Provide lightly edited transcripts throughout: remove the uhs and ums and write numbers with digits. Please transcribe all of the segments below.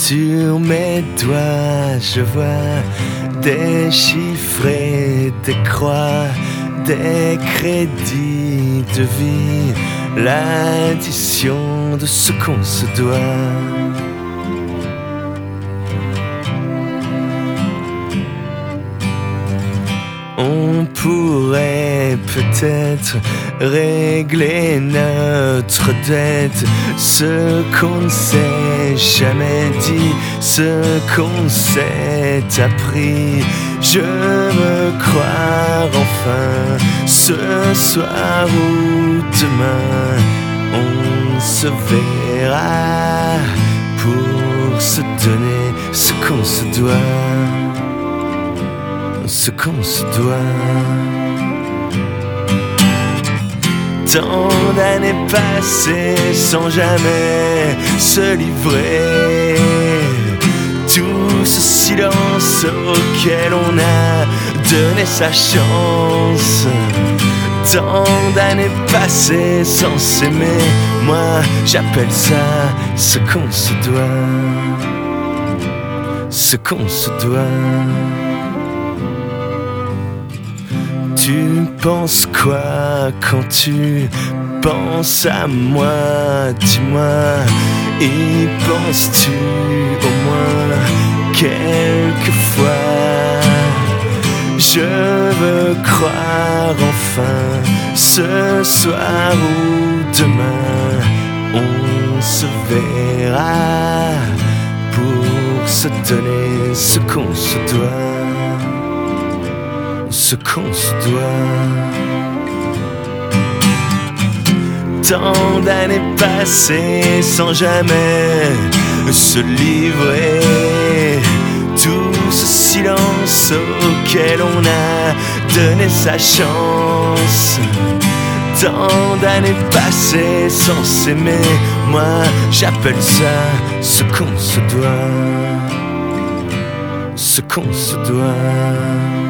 Sur mes doigts, je vois des chiffres et des croix, des crédits de vie, l'addition de ce qu'on se doit. On pourrait peut-être régler notre dette, ce qu'on ne s'est jamais dit, ce qu'on s'est appris. Je veux croire enfin ce soir ou demain, on se verra pour se donner ce qu'on se doit. Ce qu'on se doit. Tant d'années passées sans jamais se livrer, tout ce silence auquel on a donné sa chance. Tant d'années passées sans s'aimer, moi j'appelle ça ce qu'on se doit. Ce qu'on se doit. Tu penses quoi quand tu penses à moi? Dis-moi, y penses-tu au moins quelquefois? Je veux croire enfin ce soir ou demain, on se verra pour se donner ce qu'on se doit. Ce qu'on se doit. Tant d'années passées sans jamais se livrer, tout ce silence auquel on a donné sa chance. Tant d'années passées sans s'aimer, moi j'appelle ça ce qu'on se doit. Ce qu'on se doit.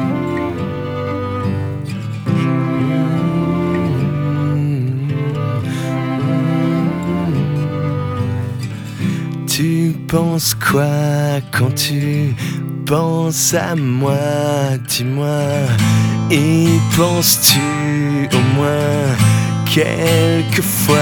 Tu penses quoi quand tu penses à moi? Dis-moi, y penses-tu au moins quelquefois?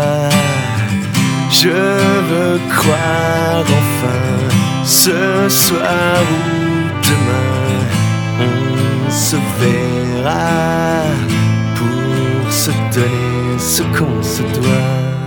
Je veux croire enfin ce soir ou demain, on se verra pour se donner ce qu'on se doit.